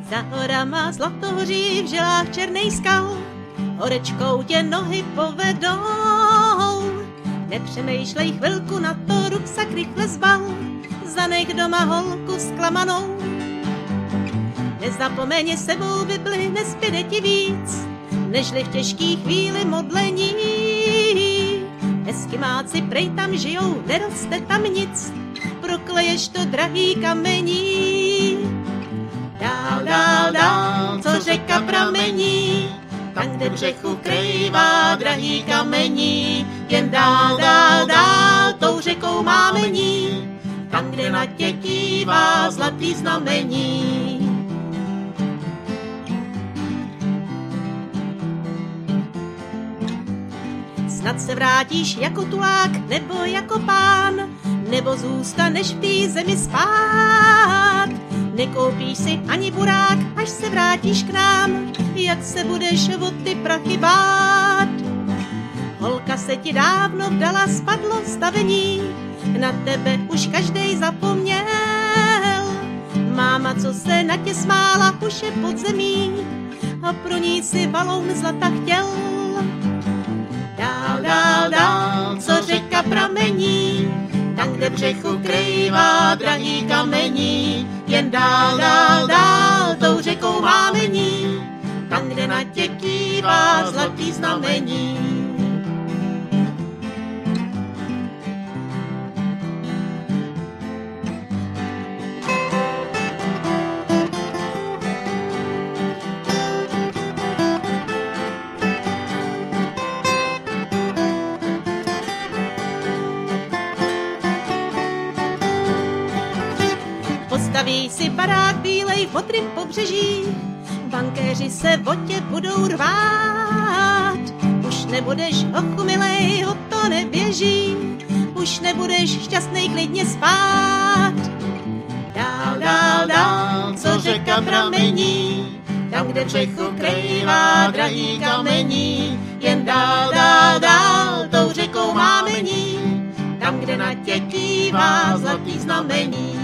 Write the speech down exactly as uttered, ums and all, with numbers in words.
Za horama zlatohoří v žilách černej skal, horečkou tě nohy povedou. Nepřemýšlej chvilku na to, ruksak rychle zbal, zanech doma holku zklamanou. Nezapomeň sebou Bibli, nezbyde ti víc, nežli v těžký chvíli modlení. Eskimáci prej tam žijou, neroste tam nic, prokleješ to drahý kamení. Dál, dál, dál, co řeka pramení, tam, kde břechu krývá drahý kamení. Jen dál, dál, dál, tou řekou mámení, tam, kde na tě kývá zlatý znamení. Snad se vrátíš jako tulák nebo jako pán, nebo zůstaneš v té zemi spát. Nekoupíš si ani burák, až se vrátíš k nám, jak se budeš o ty prachy bát. Holka se ti dávno vdala, spadlo stavení, na tebe už každej zapomněl. Máma, co se na tě smála, už je pod zemí a pro ní si baloun zlata chtěl. Dál, dál, dál, co řeka pramení, tam, kde břechu krývá drahý kamení. Jen dál, dál, dál, tou řekou mámení, tam, kde na tě kývá zlatý znamení. Postaví si barák bílej v modrým pobřeží, bankéři se o tě budou rvát. Už nebudeš hochu milej, o to neběží, už nebudeš šťastnej klidně spát. Dál, dál, dál, co řeka pramení, tam, kde břechu krývá drahý kamení. Jen dál, dál, dál, tou řekou mámení, tam, kde na tě kývá zlatý znamení.